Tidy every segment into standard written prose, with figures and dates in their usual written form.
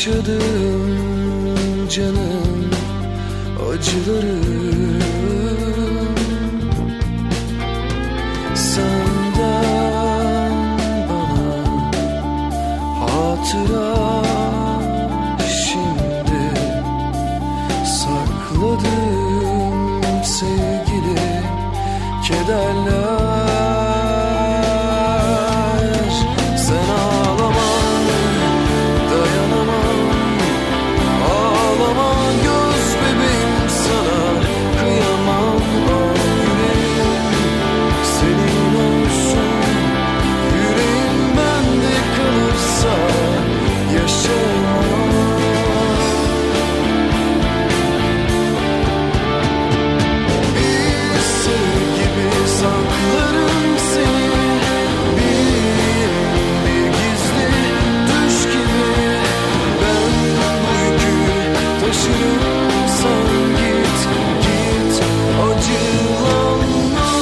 yaşadım canım acıları. Senden bana hatıra şimdi sakladım sevgili kederler. Sen ağlama, dayanamam, ağlama göz bebeğim, sana kıyamam. Ah yüreğim senin olsun, yüreğim bende kalırsa yaşayamam. Bir sır gibi saklarım seni, bir gizli düş gibi. Ben bu yükü taşırım, sen git git acılanma.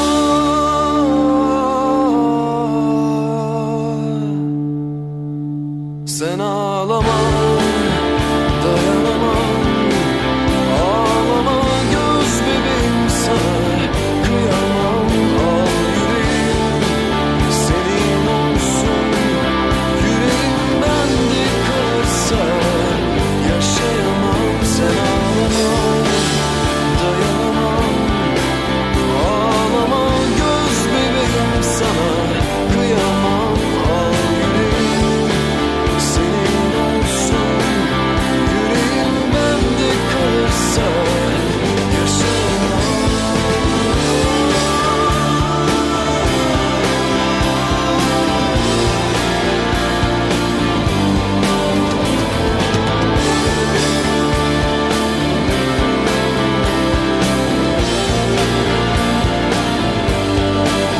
Sen ağlama, dayanamam, ağlama göz bebeğim, sana kıyamam. Al yüreğim senin olsun, yüreğim bende kalırsa yaşayamam. Sen ağlama, dayanamam, ağlama göz bebeğim, sana kıyamam. Al yüreğim senin olsun, yüreğim bende kalırsa yaşayamam.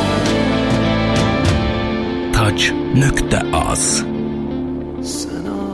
Tac.az. Sen ağlama.